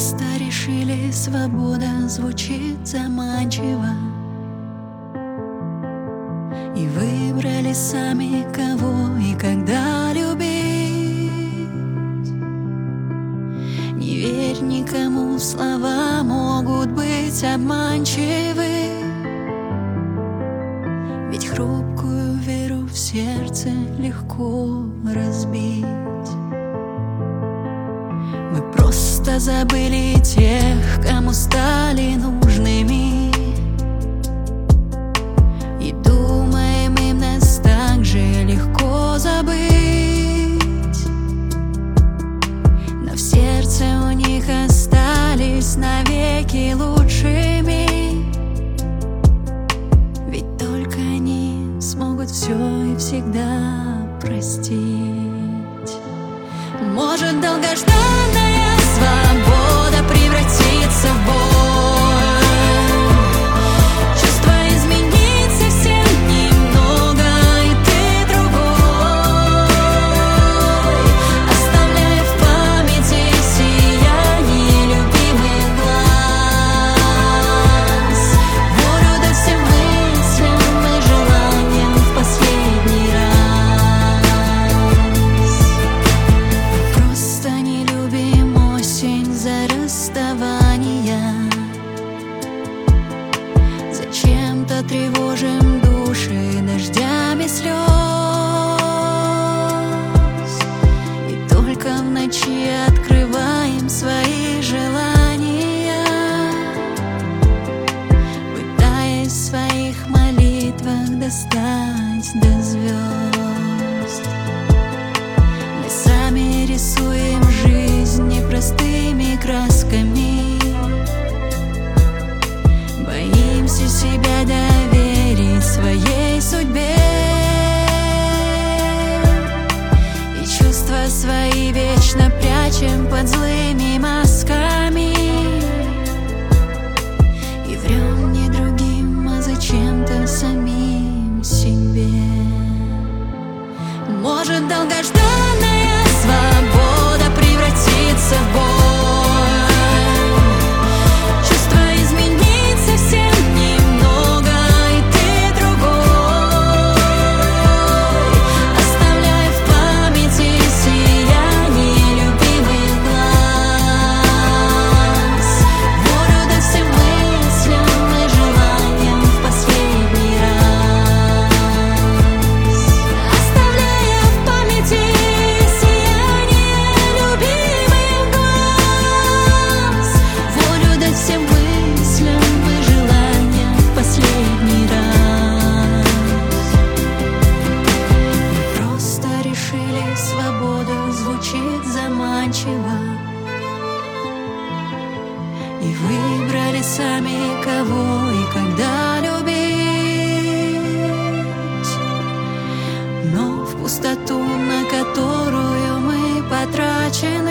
просто решили, свобода звучит заманчиво, и выбрали сами, кого и когда любить. Не верь никому, слова могут быть обманчивы, ведь хрупкую веру в сердце легко разбить. Мы просто забыли тех, кому стали нужными, и думаем, им нас так же легко забыть. Но в сердце у них остались навеки лучшими, ведь только они смогут все и всегда простить. Может, долгожданная свобода превратится в боль, чувства изменить совсем немного, и ты другой, оставляя в памяти сияние любимых глаз, волю дать всем мыслям и желаниям в последний раз. Просто не любим осень за расставания, зачем-то тревожим души дождями слез, и только в ночи открываем свои желания, пытаясь в своих молитвах достать до звезд. Мы сами рисуем жизнь непростыми красками, боимся себя доверить своей судьбе, и чувства свои вечно прячем под злыми масками, и врем не другим, а зачем-то самим себе. Может, долгожданная свобода превратится в боль, чувства изменить совсем немного, и ты другой, оставляя в памяти сияние любимых глаз, волю дать всем мыслям и желаниям в последний раз, оставляя в памяти сияние любимых глаз, волю дать всем мыслям и желаниям в последний раз. Мы просто решили, свобода звучит заманчиво, и выбрали сами, кого и когда любить. Но в пустоту, на которую мы потрачены,